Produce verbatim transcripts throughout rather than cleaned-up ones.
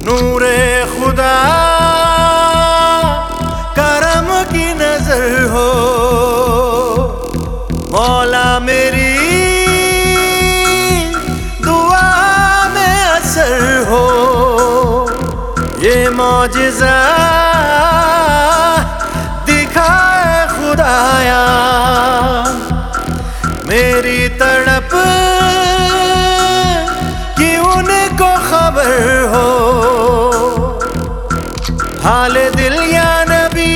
नूरे खुदा करम की नजर हो, मौला मेरी दुआ में असर हो। ये मौजिज़ा दिखाए खुदाया, मेरी तड़प कि उनको खबर हो। हाल दिल या नबी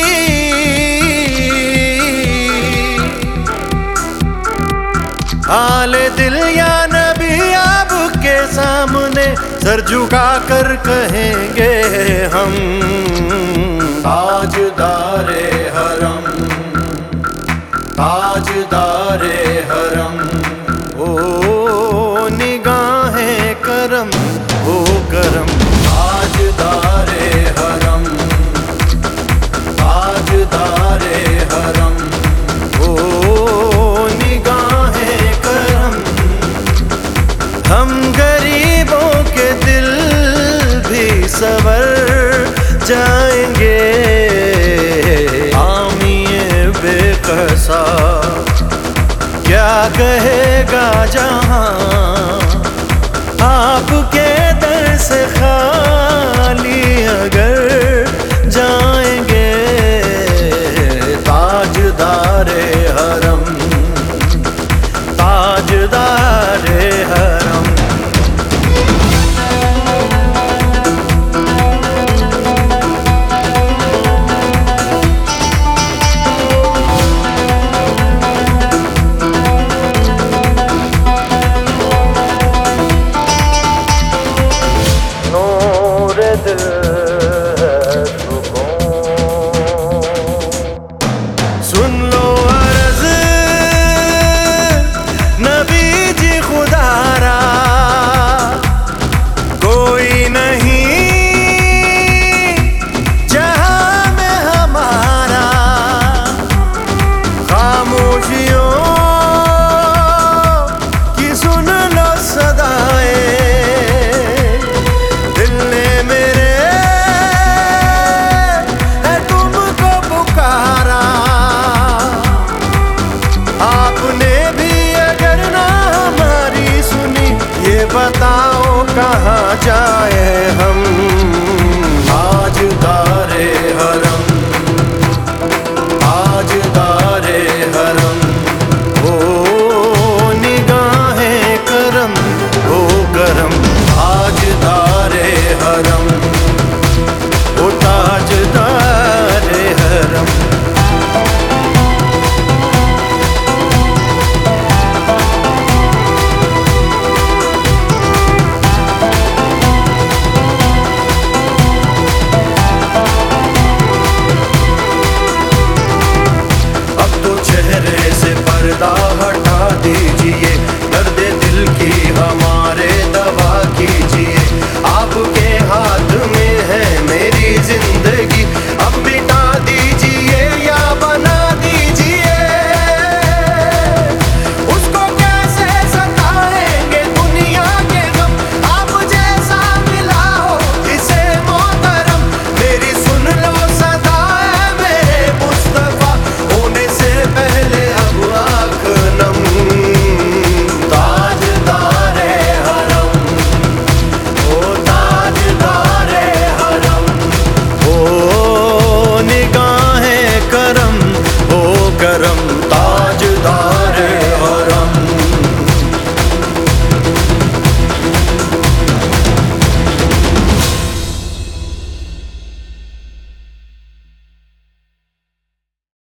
हाल दिल या नबी आपके सामने सर झुका कर कहेंगे हम। ताजदारे हरम, ताजदारे हरम, ओ निगाहें करम, ओ करम। ताजदारे हरम, ताजदारे हरम, ओ निगाहें करम। हम गरीबों के दिल भी सवर जाएंगे। आमिए बेकसा क्या कहेगा जहां, आपके दर से खाली अगर जाएंगे। ताजदारे हरम, ताजदारे हरम। नूर दिल